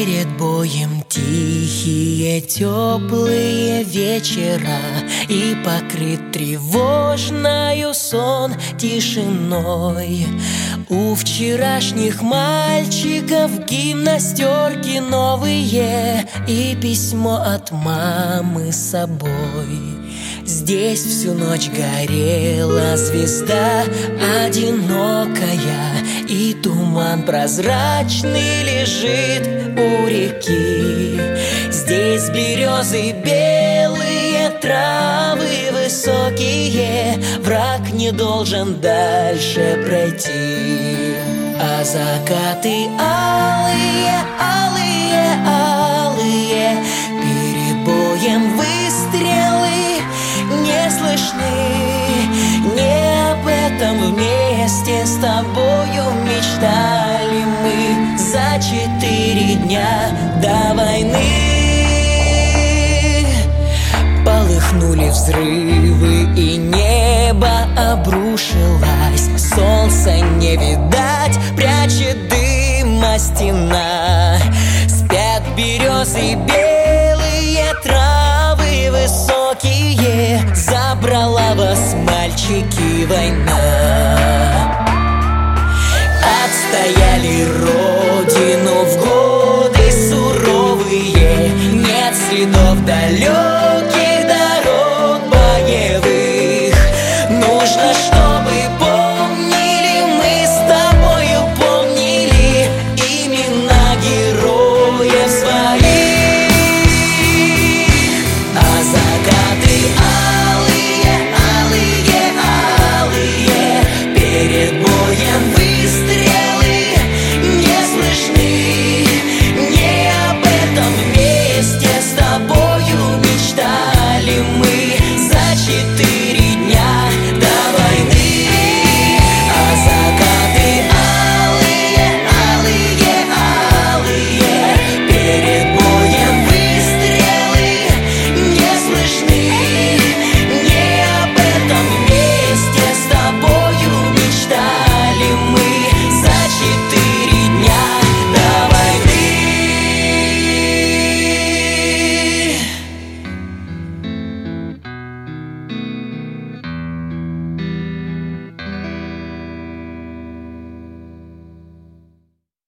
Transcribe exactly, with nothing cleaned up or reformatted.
Перед боем тихие, теплые вечера, и покрыт тревожною сон тишиной. У вчерашних мальчиков гимнастерки новые и письмо от мамы с собой. Здесь всю ночь горела звезда одинокая, и туман прозрачный лежит у реки. Здесь березы белые, травы высокие, враг не должен дальше пройти. А закаты алые, алые, алые, перед боем выстрелы не слышны. Не об этом вместе с тобою мечтали мы за четыре дня до войны. Полыхнули взрывы, и небо обрушилось. Солнца не видать, прячет дыма стена. Спят березы белые, травы высокие, забрала вас, мальчики, война.